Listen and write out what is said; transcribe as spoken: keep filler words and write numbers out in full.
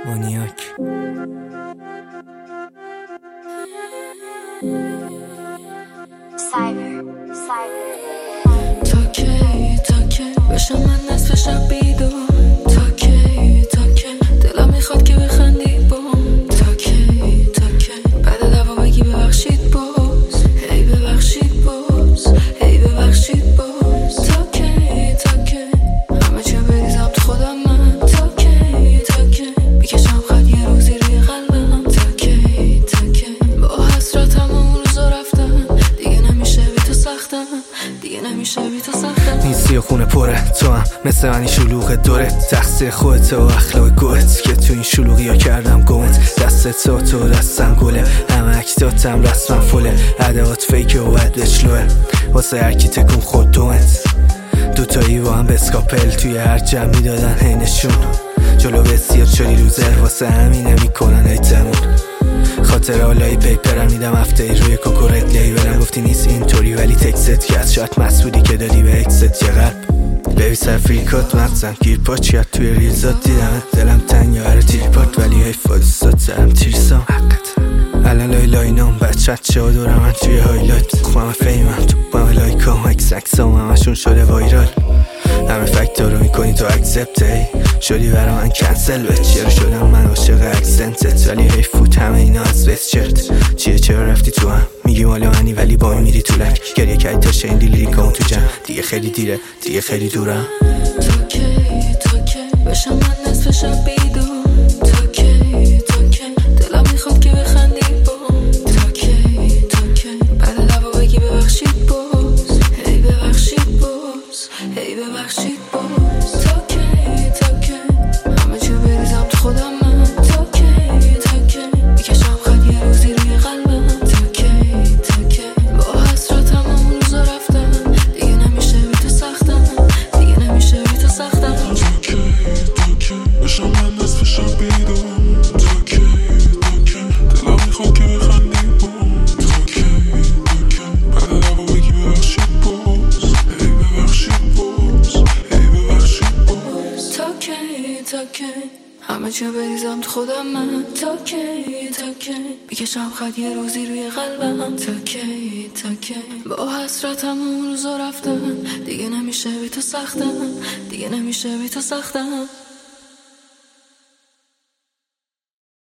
مانیاک. سایبر سایبر تا کی تا کی بشم من نصف شب بیدار، تا کی تا کی دلم میخواد که بخندی با، تا کی تا کی بعد دعوا بگی ببخشید باز، هی ببخشید باز، هی ببخشید باز، تا کی تا کی همه چی بریزم تو خودم من، تا کی تا کی میکشم خط یه روزی روی قلبم، تا کی تا کی با حسرتم اون روزا رفتن، دیگه نمیشه بی تو سختم، دیگه نمیشه بی تو سختم. نیستی و خونه پره، تو هم مثل منی شلوغ دوره، تقصیر خودت و اخلاق گوهت که تو این شلوغی ها کردم گمت، دست تو تو دستم گله، همه اکتاتم رسمم فله، عدوات فیکه و عدلش لوه، واسه هرکی تکون خود دومت، دوتایی با هم بسکاپل توی هر جمع میدادن هینشون، جلو بسیار شدی لوزر واسه همینه میکنن ایتمون، خاطر حالای پیپرم میدم هفته ای روی کوکورت لیبلم، گفتی نیست اینطوری ولی تکست کرد، شاید مسئولی که دادی به اکست یه قلب بیبی سر فریکات مغزم گیر پاچ کرد توی ریلزات، دیدم دلم تنگ یا هر تیریپات ولی حیف فادستات زرم تیرسام الان لای لاینام بچت چه ها دورم من توی هایلایت، خوام فیمم تو بام لایکام اکس اکسام همشون شده وایرال، همه فکتا رو میکنی تو اکسپت ای شدی برا من کنسل، به چرا شدم من عاشق اکسنتت ولی حیف فوت همه اینا از وست چرت، چیه چرا رفتی تو هم میگی مالا منی ولی با میری تو لک، گریه کردی تا شین دیلی ریکام تو جمع، دیگه خیلی دیره دیگه خیلی دورم، تا کی تا کی بشم من نصف شب بیدار، تا کی تا کی دلم میخواد که بخندی با، تا کی تا کی بعد دعوا بگی ببخشید باز، هی ببخشید باز، هی ببخشید باز، تا کی تا کی همه چی بریزم تو خودم من، تا کی تا کی میکشم خط یه روزی روی قلبم، تا کی تا کی با حسرتم اون روزا رفتن، دیگه نمیشه بی تو سختم، دیگه نمیشه بی تو سختم. تا کی تا کی بشم من نصف شب بیدار، تا کی تا کی دلم میخواد که بخندی با، تا کی تا کی بعد دعوا بگی ببخشید باز، هی ببخشید باز، هی ببخشید باز، تا کی تا کی همه چی بریزم تو خودم من، تا کی تا کی میکشم خط یه روزی روی قلبم، تا کی تا کی با حسرتم اون روزا رفتن، دیگه نمیشه بی تو سختم، دیگه نمیشه بی تو سختم.